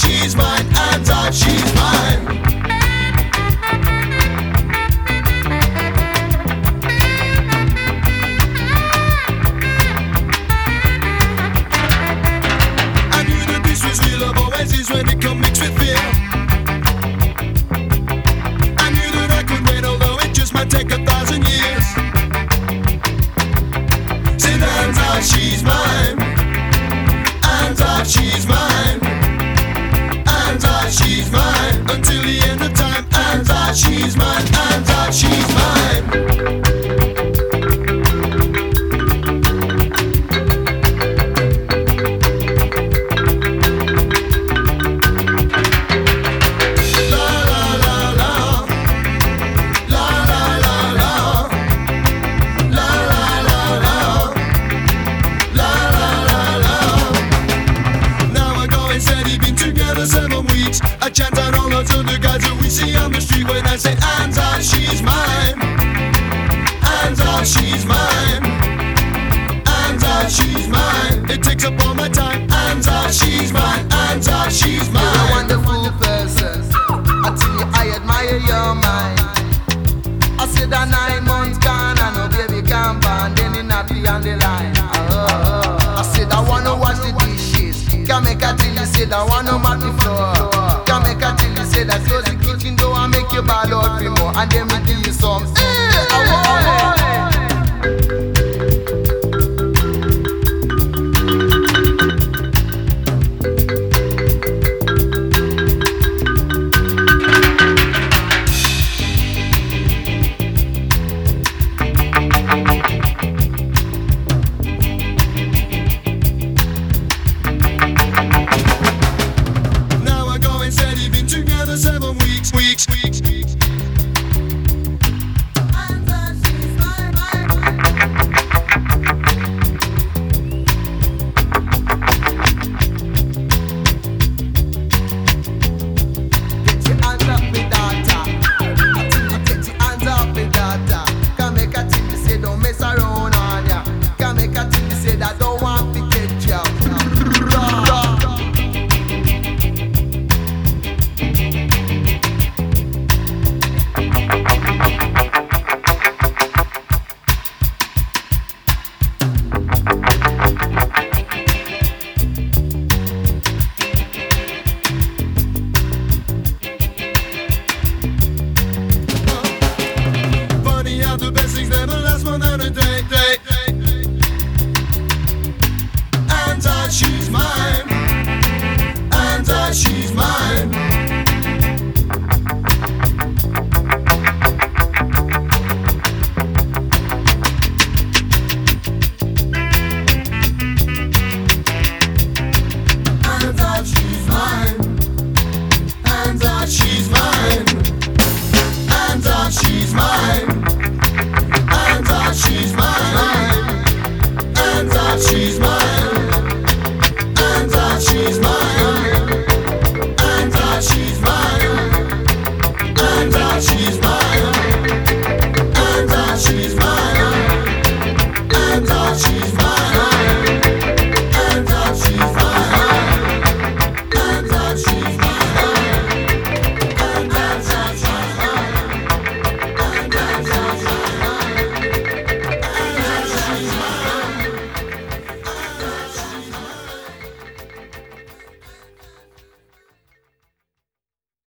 she's mine, hands up, she's mine. I knew that this was real love always is when it come mixed with fear. I knew that I could wait, although it just might take 1,000 years. Said hands up, she's mine, hands up, she's mine, hands up, she's mine, until the end of time. Hands up, she's mine, hands up, she's mine. I chant out all those other guys that we see on the street when I say hands up, she's mine, hands up, she's mine, hands up, she's mine. It takes up all my time. Hands up, she's mine, hands up, she's mine. You're a wonderful person, I tell you I admire your mind. I said that 9 months gone and no baby can born, then it not be on the line. I said I wanna wash the dishes, can make a till you said I wanna mop the floor. Can make a till you say that close the kitchen door and make you ball out for more, and then we give you some.